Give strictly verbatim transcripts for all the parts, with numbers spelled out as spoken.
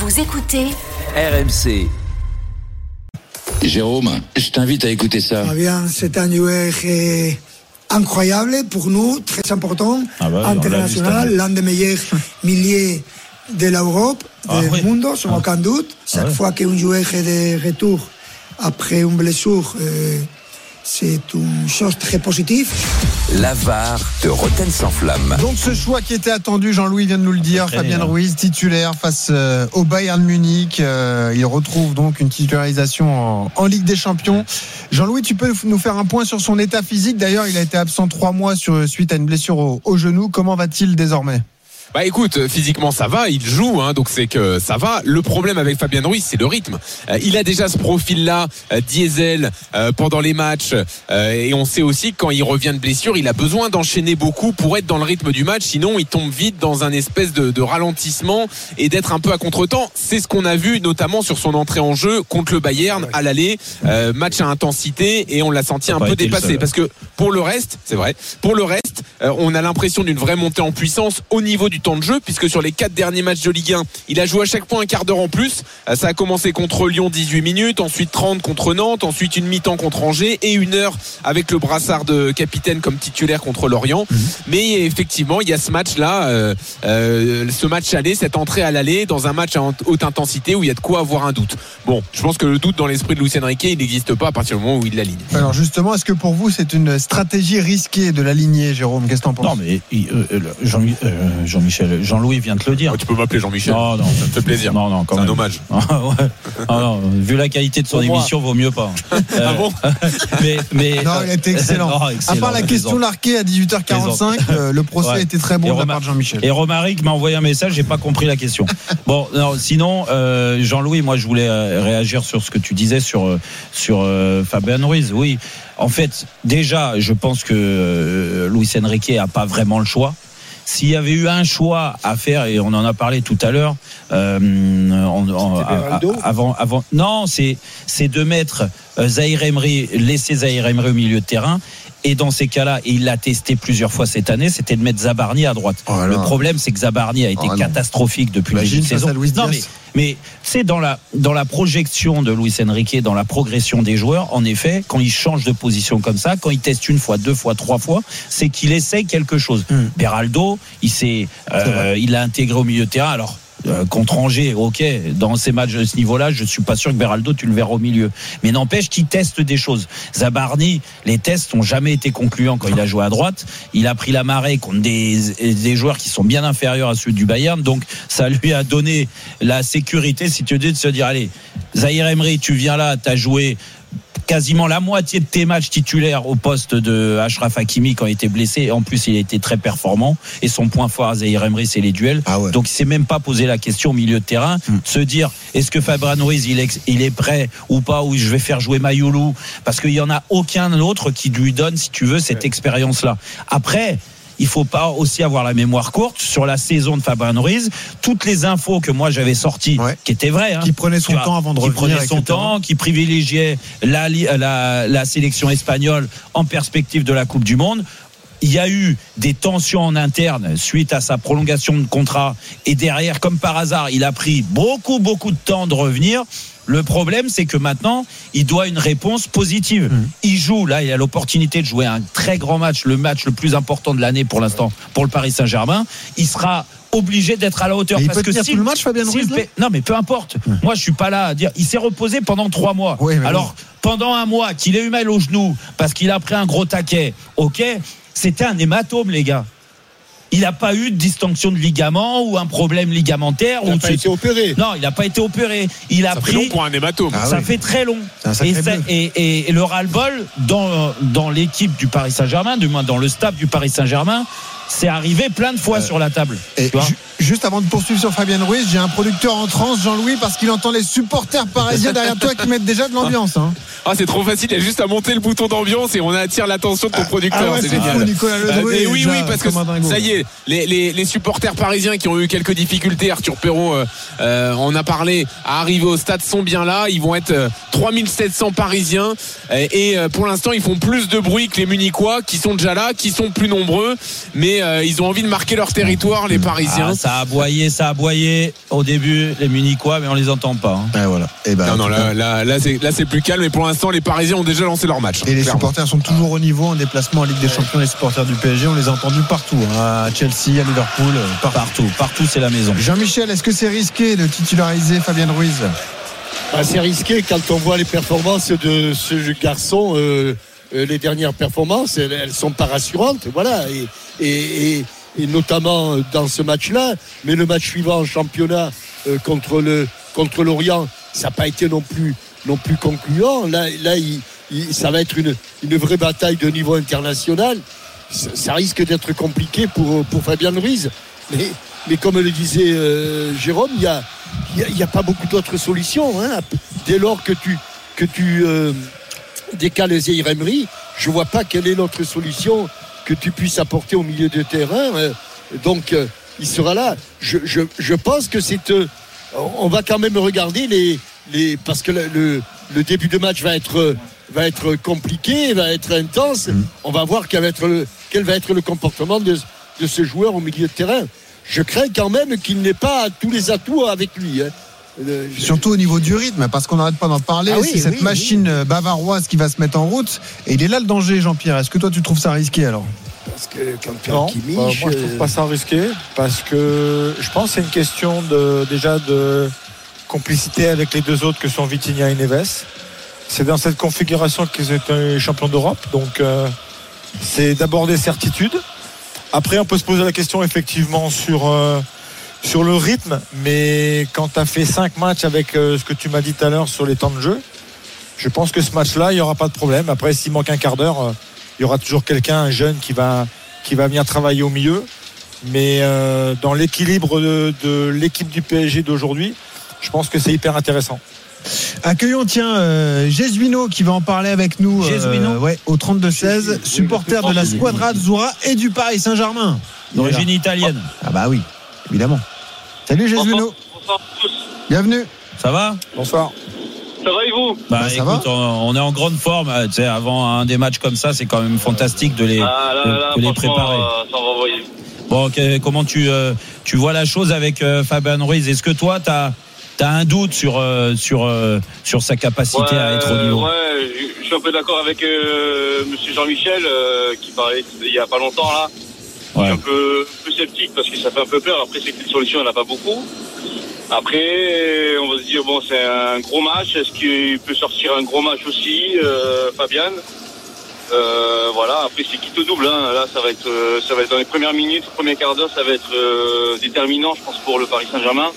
Vous écoutez R M C. Jérôme, je t'invite à écouter ça. Ah bien, c'est un joueur euh, incroyable pour nous, très important, ah bah, international, l'un des meilleurs milieux de l'Europe, ah, du oui. monde, sans ah. aucun doute. Chaque ah, fois oui. qu'un joueur est de retour après une blessure, euh, c'est une chose très positive. La V A R de Rotten sans flamme. Donc ce choix qui était attendu, Jean-Louis vient de nous le dire, Très Fabien bien. Ruiz titulaire face euh, au Bayern Munich. Euh, il retrouve donc une titularisation en, en Ligue des Champions. Jean-Louis, tu peux nous faire un point sur son état physique? D'ailleurs, il a été absent trois mois sur, suite à une blessure au, au genou. Comment va-t-il désormais? Bah écoute, physiquement ça va, il joue, hein, donc c'est que ça va. Le problème avec Fabien Ruiz, c'est le rythme. Euh, il a déjà ce profil-là, euh, diesel, euh, pendant les matchs, euh, et on sait aussi que quand il revient de blessure, il a besoin d'enchaîner beaucoup pour être dans le rythme du match. Sinon, il tombe vite dans un espèce de, de ralentissement et d'être un peu à contretemps. C'est ce qu'on a vu notamment sur son entrée en jeu contre le Bayern à l'aller, euh, match à intensité, et on l'a senti un peu dépassé. Parce que pour le reste, c'est vrai, pour le reste, euh, on a l'impression d'une vraie montée en puissance au niveau du temps de jeu, puisque sur les quatre derniers matchs de Ligue un, il a joué à chaque fois un quart d'heure en plus. Ça a commencé contre Lyon, dix-huit minutes, ensuite trente contre Nantes, ensuite une mi-temps contre Angers et une heure avec le brassard de capitaine comme titulaire contre Lorient. Mmh. Mais effectivement, il y a ce match-là, euh, euh, ce match aller, cette entrée à l'aller dans un match à haute intensité où il y a de quoi avoir un doute. Bon, je pense que le doute dans l'esprit de Luis Enrique, il n'existe pas à partir du moment où il l'aligne. Alors justement, est-ce que pour vous c'est une stratégie risquée de l'aligner, Jérôme? Qu'est-ce que t'en penses? Non mais euh, Jean, euh, Jean-Michel, Jean-Louis vient de le dire. Oh, tu peux m'appeler Jean-Michel. Non, non, ça me fait plaisir. Non, non, quand c'est même. un hommage. Ah, ouais. ah, non, vu la qualité de son pour émission, moi. Vaut mieux pas. Euh, ah bon mais, mais, Non, il a été excellent. Non, excellent. À part la question larquée à dix-huit heures quarante-cinq, euh, le procès ouais. était très bon de la part de Jean-Michel. Et Romaric m'a envoyé un message, j'ai pas compris la question. Bon, non, sinon, euh, Jean-Louis, moi je voulais euh, réagir sur ce que tu disais sur euh, sur euh, Fabien Ruiz. Oui, en fait, déjà, je pense que euh, Luis Enrique a pas vraiment le choix. S'il y avait eu un choix à faire, et on en a parlé tout à l'heure, euh, en, en, a, avant, avant, non, c'est, c'est de mettre Zahir Emery, laisser Zahir Emery au milieu de terrain. Et dans ces cas-là, et il l'a testé plusieurs fois cette année, c'était de mettre Zabarni à droite. Oh le problème, c'est que Zabarni a été oh catastrophique depuis le début de saison. Non, mais, mais c'est dans la, dans la projection de Luis Enrique, dans la progression des joueurs, en effet, quand il change de position comme ça, quand il teste une fois, deux fois, trois fois, c'est qu'il essaye quelque chose. Hum. Beraldo, il s'est, euh, il l'a intégré au milieu de terrain. Alors, Euh, contre Angers, ok, dans ces matchs de ce niveau-là, je suis pas sûr que Beraldo tu le verras au milieu, mais n'empêche qu'il teste des choses. Zabarni, les tests n'ont jamais été concluants quand il a joué à droite. Il a pris la marée contre des, des joueurs qui sont bien inférieurs à ceux du Bayern, donc ça lui a donné la sécurité, si tu veux, de se dire allez, Zahir Emery, tu viens là, t'as joué quasiment la moitié de tes matchs titulaires au poste de Achraf Hakimi quand il était blessé, et en plus il a été très performant, et son point fort à Zahir Emery c'est les duels. Ah ouais. Donc il s'est même pas posé la question au milieu de terrain, hum. se dire est-ce que Fabien Ruiz il est, il est prêt ou pas, ou je vais faire jouer Mayoulou, parce qu'il y en a aucun autre qui lui donne, si tu veux, cette ouais. expérience là. Après, il faut pas aussi avoir la mémoire courte sur la saison de Fabien Ruiz. Toutes les infos que moi j'avais sorties, ouais. qui étaient vraies, hein, qui prenait son temps avant de qui revenir, prenait son temps, qui privilégiait la, la, la sélection espagnole en perspective de la Coupe du Monde. Il y a eu des tensions en interne suite à sa prolongation de contrat, et derrière, comme par hasard, il a pris beaucoup beaucoup de temps de revenir. Le problème, c'est que maintenant, il doit une réponse positive. Mmh. Il joue, là, il a l'opportunité de jouer un très grand match, le match le plus important de l'année pour l'instant, pour le Paris Saint-Germain. Il sera obligé d'être à la hauteur. Mais parce il peut que tenir si, tout le match, Fabien Ruiz, si non, mais peu importe. Mmh. Moi, je suis pas là à dire. Il s'est reposé pendant trois mois. Oui, alors, oui. pendant un mois, qu'il ait eu mal au genou parce qu'il a pris un gros taquet, ok, c'était un hématome, les gars. Il n'a pas eu de distinction de ligament ou un problème ligamentaire. Il n'a pas été opéré. Non, il n'a pas été opéré. Il a ça pris. fait long pour un hématome. Ah ça oui. fait très long. Et, ça, et, et, et le ras-le-bol dans, dans l'équipe du Paris Saint-Germain, du moins dans le staff du Paris Saint-Germain, c'est arrivé plein de fois euh, sur la table. Et ju- juste avant de poursuivre sur Fabien Ruiz, j'ai un producteur en transe, Jean-Louis, parce qu'il entend les supporters parisiens derrière toi qui mettent déjà de l'ambiance. Hein. Ah, c'est trop facile, il y a juste à monter le bouton d'ambiance et on attire l'attention de ton producteur. Ah ouais, c'est, c'est génial. Fou, Nicolas Ledru, euh, oui, oui, parce que dingo. Ça y est, les, les, les supporters parisiens qui ont eu quelques difficultés, Arthur Perrault euh, euh, en a parlé, à arriver au stade, sont bien là. Ils vont être euh, trois mille sept cents Parisiens euh, et euh, pour l'instant, ils font plus de bruit que les Munichois qui sont déjà là, qui sont plus nombreux. Mais mais euh, ils ont envie de marquer leur territoire, les Parisiens. Ah, ça a aboyé, ça a aboyé au début, les Munichois, mais on les entend pas. Hein. Et voilà. Et ben, non, non, là, là, là, c'est, là, c'est plus calme, mais pour l'instant, les Parisiens ont déjà lancé leur match. Et les clairement. supporters sont toujours au niveau en déplacement en Ligue des Champions. Les supporters du P S G, on les a entendus partout, hein, à Chelsea, à Liverpool, partout. Partout, partout, c'est la maison. Jean-Michel, est-ce que c'est risqué de titulariser Fabien Ruiz? Bah, c'est risqué quand on voit les performances de ce garçon. Euh, euh, les dernières performances, elles, elles sont pas rassurantes. Voilà. Et, et, et, et notamment dans ce match-là. Mais le match suivant en championnat euh, contre, le, contre l'Orient, ça n'a pas été non plus, non plus concluant. Là, là il, il, ça va être une, une vraie bataille de niveau international. Ça, ça risque d'être compliqué pour, pour Fabien Ruiz. Mais, mais comme le disait euh, Jérôme, il n'y a, y a, a pas beaucoup d'autres solutions. Hein. Dès lors que tu, que tu euh, décales Zaïre Emery, je ne vois pas quelle est l'autre solution que tu puisses apporter au milieu de terrain. Euh, donc, euh, il sera là. Je, je, je pense que c'est... Euh, on va quand même regarder les... les parce que le, le, le début de match va être, va être compliqué, va être intense. Mmh. On va voir quel va être le, quel va être le comportement de... de ce joueur au milieu de terrain. Je crains quand même qu'il n'ait pas tous les atouts avec lui. Hein. Euh, je... Surtout au niveau du rythme, parce qu'on n'arrête pas d'en parler. Ah oui, c'est cette oui, machine oui. bavaroise qui va se mettre en route. Et il est là le danger, Jean-Pierre. Est-ce que toi, tu trouves ça risqué alors? Parce que quand Pierre non, Kimmich, euh, moi je trouve pas ça risqué. Parce que je pense que c'est une question de, déjà de complicité avec les deux autres que sont Vitinha et Neves. C'est dans cette configuration qu'ils étaient champions d'Europe. Donc euh, c'est d'abord des certitudes. Après, on peut se poser la question effectivement sur, euh, sur le rythme, mais quand tu as fait cinq matchs avec euh, ce que tu m'as dit tout à l'heure sur les temps de jeu, je pense que ce match-là, il n'y aura pas de problème. Après, s'il manque un quart d'heure, euh, il y aura toujours quelqu'un, un jeune, qui va, qui va venir travailler au milieu. Mais euh, dans l'équilibre de, de l'équipe du P S G d'aujourd'hui, je pense que c'est hyper intéressant. Accueillons tiens euh, Jesuino qui va en parler avec nous euh, ouais, au trente-deux seize, supporter de la Squadra Azzurra et du Paris Saint-Germain d'origine italienne. Ah bah oui, évidemment. Salut Jesuino. Bonsoir à tous. Bienvenue. Ça va? Bonsoir. Ça va et vous? Bah, bah ça écoute, va on, on est en grande forme. Tu sais, avant un des matchs comme ça, c'est quand même fantastique de les, ah, là, là, de, de les préparer. Euh, ça va envoyer. Bon, okay, comment tu, euh, tu vois la chose avec euh, Fabien Ruiz? Est-ce que toi, tu as T'as un doute sur euh, sur euh, sur sa capacité ouais, à être au niveau? Ouais, je suis un peu d'accord avec euh, Monsieur Jean-Michel euh, qui parlait il y a pas longtemps là. Ouais. Je suis un peu, un peu sceptique parce que ça fait un peu peur. Après, c'est que les solutions, il n'y en a pas beaucoup. Après, on va se dire bon, c'est un gros match. Est-ce qu'il peut sortir un gros match aussi, euh, Fabien? Euh, voilà. Après, c'est quitte au double. Hein. Là, ça va être, euh, ça va être dans les premières minutes, premier quart d'heure, ça va être euh, déterminant, je pense, pour le Paris Saint-Germain.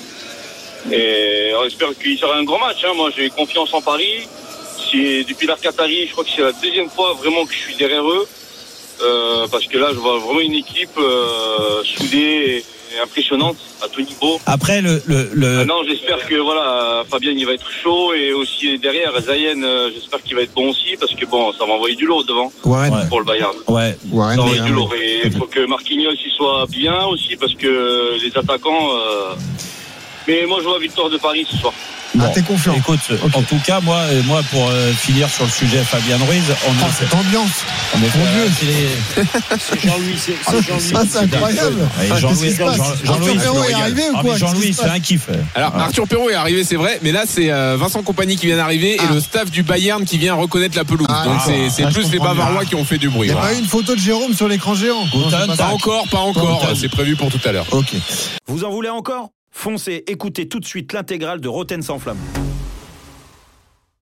Et on espère qu'il sera un grand match. Hein. Moi, j'ai confiance en Paris. C'est, depuis l'A R Qatari, je crois que c'est la deuxième fois vraiment que je suis derrière eux. Euh, parce que là, je vois vraiment une équipe euh, soudée et impressionnante à tout niveau. Après, le... le, le... Maintenant, j'espère que voilà, Fabien, il va être chaud. Et aussi derrière, Zayen, euh, j'espère qu'il va être bon aussi. Parce que bon, ça va envoyer du lourd devant. Ouais. Pour le Bayern. Ouais. Ouais, ça va envoyer du lourd. Et il faut que Marquinhos il soit bien aussi. Parce que les attaquants... Euh, Mais moi, je vois victoire de Paris ce soir. Bon, ah, t'es confiant. Écoute, okay. En tout cas, moi, moi pour euh, finir sur le sujet Fabien Ruiz, on ah, cette ambiance. On est Mon Dieu, c'est, les... c'est Jean-Louis. C'est, c'est Jean-Louis. Ça, c'est incroyable. Ah, Jean-Louis, Jean, Jean, Jean-Louis Perrault est arrivé ou quoi? Jean-Louis, c'est un kiff. Alors, ah. Arthur Perrault est arrivé, c'est vrai, mais là, c'est euh, Vincent Kompany qui vient d'arriver ah. et le staff du Bayern qui vient reconnaître la pelouse. Ah, donc, c'est, c'est ah, plus les Bavarois qui ont fait du bruit. Il n'y a pas eu une photo de Jérôme sur l'écran géant? Pas encore, pas encore. C'est prévu pour tout à l'heure. Ok. Vous en voulez encore? Foncez, écoutez tout de suite l'intégrale de Rotten sans flamme.